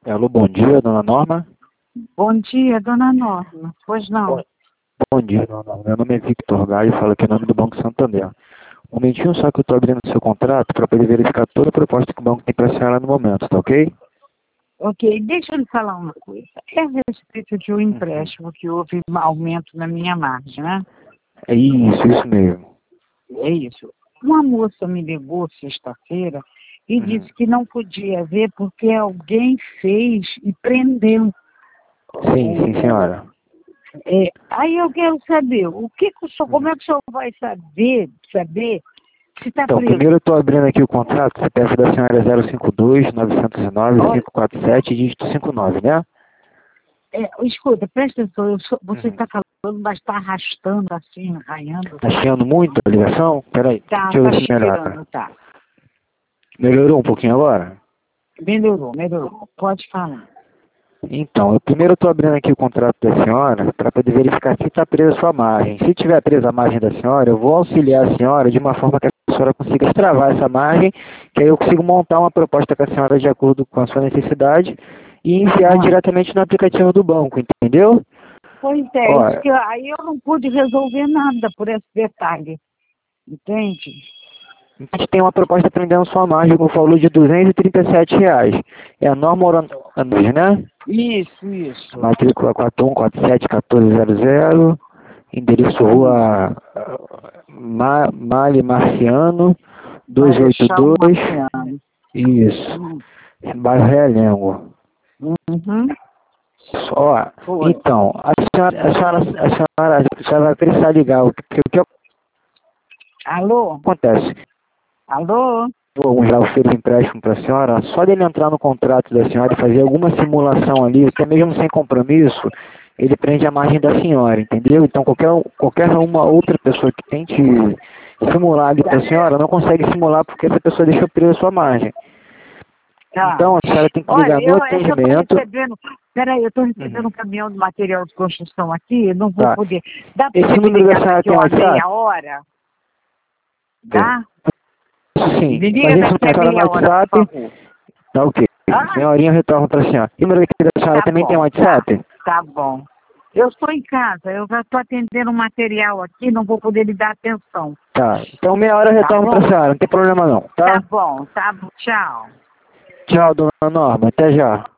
Alô, bom dia, dona Norma. Bom dia, dona Norma. Pois não. Bom dia, dona Norma. Meu nome é Victor Galho, falo aqui em nome do Banco Santander. Um momentinho só que eu estou abrindo o seu contrato para poder verificar toda a proposta que o banco tem para a senhora no momento, tá ok? Ok, deixa eu lhe falar uma coisa. É a respeito de um empréstimo que houve um aumento na minha margem, né? É isso mesmo. É isso. Uma moça me ligou sexta-feira e disse que não podia ver porque alguém fez e prendeu. Sim, senhora. Aí eu quero saber, como é que o senhor vai saber se está Então, preso? primeiro eu estou abrindo aqui o contrato, o CPF da senhora é 052-909-547, dígito 59, né? Escuta, presta atenção, você está falando, mas está arrastando assim, arranhando. Tá chiando muito a ligação? Peraí, Tá deixa eu ver se melhora. chiando, tá. Melhorou um pouquinho agora? Melhorou. Pode falar. Então, primeiro eu estou abrindo aqui o contrato da senhora para poder verificar se está presa a sua margem. Se tiver presa a margem da senhora, eu vou auxiliar a senhora de uma forma que a senhora consiga destravar essa margem, que aí eu consigo montar uma proposta com a senhora de acordo com a sua necessidade e enviar diretamente no aplicativo do banco, entendeu? Pois é, Olha, aí eu não pude resolver nada por esse detalhe, entende? a gente tem uma proposta prendendo sua margem com o valor de R$ 237. É a norma anual, né? Isso. Matrícula 4147-1400. Endereço Rua Mali Marciano, Marechal 282. Marciano. Isso. Bairro Realengo. Uhum. Ó, Foi. então, a senhora vai precisar ligar. O que Alô? acontece? Alô? Vamos já oferecer empréstimo para a senhora. Só dele entrar no contrato da senhora e fazer alguma simulação ali, até mesmo sem compromisso, ele prende a margem da senhora, entendeu? Então qualquer uma outra pessoa que tente simular ali para a senhora não consegue simular porque essa pessoa deixou presa a sua margem. Tá. Então a senhora tem que Olha, ligar no eu atendimento. estou recebendo. Peraí, eu estou recebendo um caminhão de material de construção aqui, eu não vou Tá. poder. Dá para Esse você me número da ligar senhora daqui tem uma WhatsApp? meia hora? Dá? Isso sim. Me liga Mas esse daqui número da a senhora no meia hora, por WhatsApp? favor. Tá ok. Ah, Meia horinha eu retorno para a senhora. E o número aqui da senhora tá também tem bom, WhatsApp? tá bom. Eu estou em casa, eu já estou atendendo um material aqui, não vou poder lhe dar atenção. Tá. Então meia hora eu Tá retorno para a bom? senhora, não tem problema não, Tá tá? bom, tchau. Tchau, dona Norma. Até já.